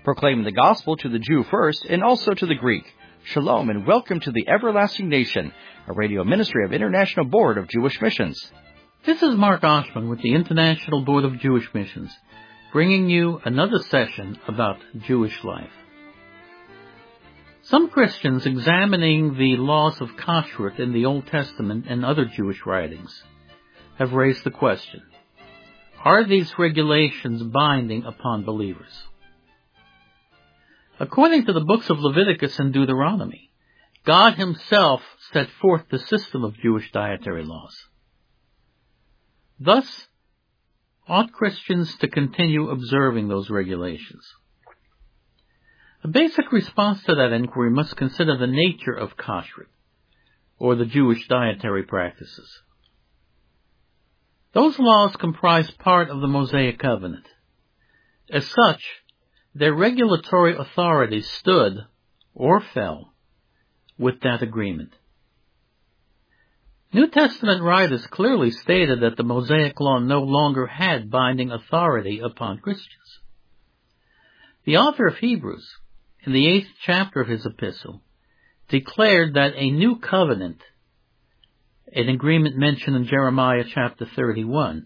proclaiming the gospel to the Jew first and also to the Greek. Shalom and welcome to the Everlasting Nation, a radio ministry of International Board of Jewish Missions. This is Mark Oshman with the International Board of Jewish Missions, bringing you another session about Jewish life. Some Christians examining the laws of kashrut in the Old Testament and other Jewish writings have raised the question, are these regulations binding upon believers? According to the books of Leviticus and Deuteronomy, God himself set forth the system of Jewish dietary laws. Thus, ought Christians to continue observing those regulations? A basic response to that inquiry must consider the nature of kashrut, or the Jewish dietary practices. Those laws comprise part of the Mosaic Covenant. As such, their regulatory authority stood, or fell, with that agreement. New Testament writers clearly stated that the Mosaic Law no longer had binding authority upon Christians. The author of Hebrews, in the 8th chapter of his epistle, declared that a new covenant, an agreement mentioned in Jeremiah chapter 31,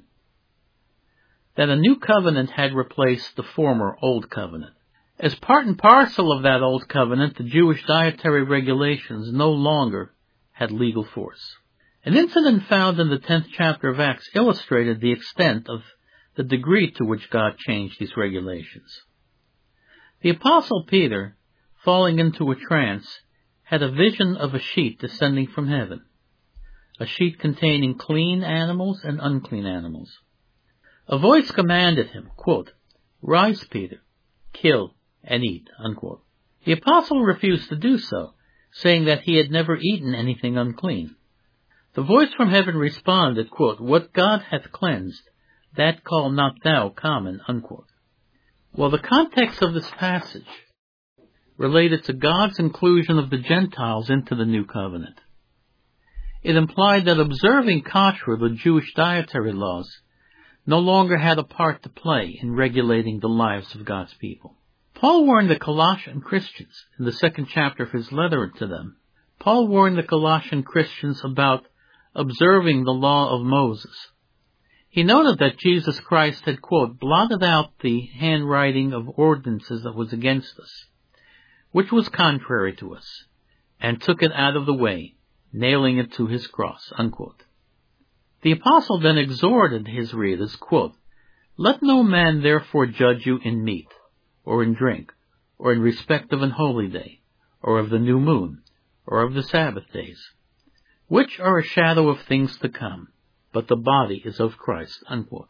that a new covenant had replaced the former old covenant. As part and parcel of that old covenant, the Jewish dietary regulations no longer had legal force. An incident found in the 10th chapter of Acts illustrated the extent of the degree to which God changed these regulations. The Apostle Peter, falling into a trance, had a vision of a sheet descending from heaven, a sheet containing clean animals and unclean animals. A voice commanded him, quote, "Rise, Peter, kill and eat," unquote. The apostle refused to do so, saying that he had never eaten anything unclean. The voice from heaven responded, quote, "What God hath cleansed, that call not thou common," unquote. Well, the context of this passage related to God's inclusion of the Gentiles into the new covenant. It implied that observing kashrut, the Jewish dietary laws, no longer had a part to play in regulating the lives of God's people. Paul warned the Colossian Christians in the 2nd chapter of his letter to them. Paul warned the Colossian Christians about observing the law of Moses. He noted that Jesus Christ had, quote, "blotted out the handwriting of ordinances that was against us, which was contrary to us, and took it out of the way, nailing it to his cross," unquote. The apostle then exhorted his readers, quote, "Let no man therefore judge you in meat, or in drink, or in respect of an holy day, or of the new moon, or of the Sabbath days, which are a shadow of things to come, but the body is of Christ," unquote.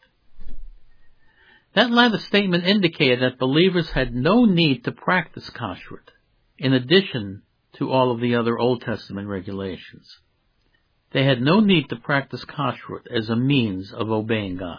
That latter statement indicated that believers had no need to practice kashrut, in addition to all of the other Old Testament regulations. They had no need to practice kashrut as a means of obeying God.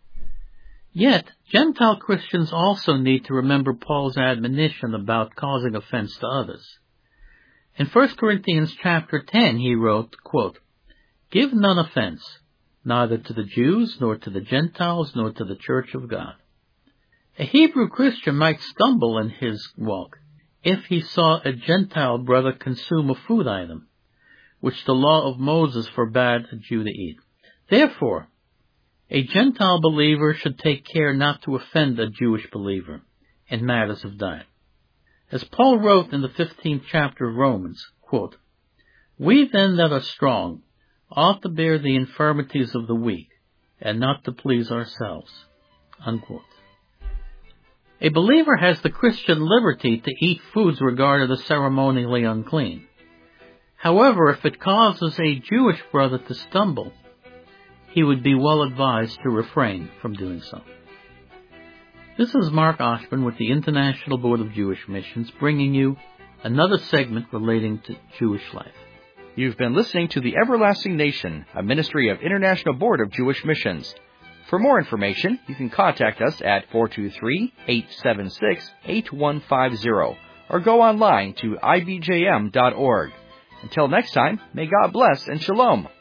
Yet, Gentile Christians also need to remember Paul's admonition about causing offense to others. In 1 Corinthians chapter 10, he wrote, quote, "Give none offense, neither to the Jews, nor to the Gentiles, nor to the church of God." A Hebrew Christian might stumble in his walk if he saw a Gentile brother consume a food item, which the law of Moses forbade a Jew to eat. Therefore, a Gentile believer should take care not to offend a Jewish believer in matters of diet. As Paul wrote in the 15th chapter of Romans, quote, "We then that are strong ought to bear the infirmities of the weak, and not to please ourselves," unquote. A believer has the Christian liberty to eat foods regarded as ceremonially unclean. However, if it causes a Jewish brother to stumble, he would be well advised to refrain from doing so. This is Mark Oshman with the International Board of Jewish Missions, bringing you another segment relating to Jewish life. You've been listening to the Everlasting Nation, a ministry of International Board of Jewish Missions. For more information, you can contact us at 423-876-8150 or go online to ibjm.org. Until next time, may God bless and shalom.